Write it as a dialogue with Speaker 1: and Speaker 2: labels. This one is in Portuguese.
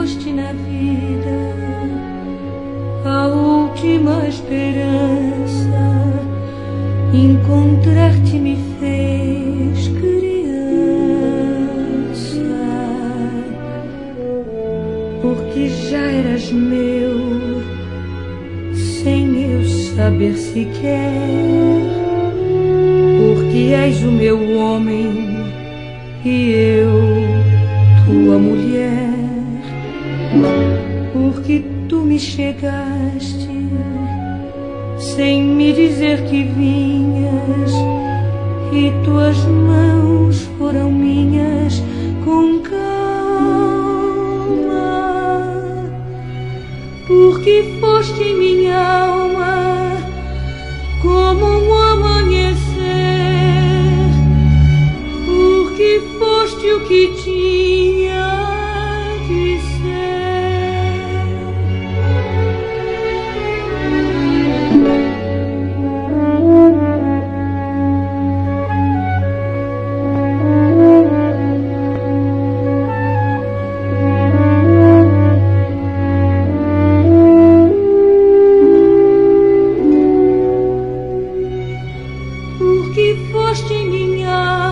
Speaker 1: foste na vida a última esperança, encontrar-te me fez criança, porque já eras meu sem eu saber sequer, porque és o meu homem e eu tua mulher, porque tu me chegaste sem me dizer que vinhas e tuas mãos foram minhas com calma, porque foste em minha alma como um amanhecer, porque foste o que tinha de ser. Porque foste em minha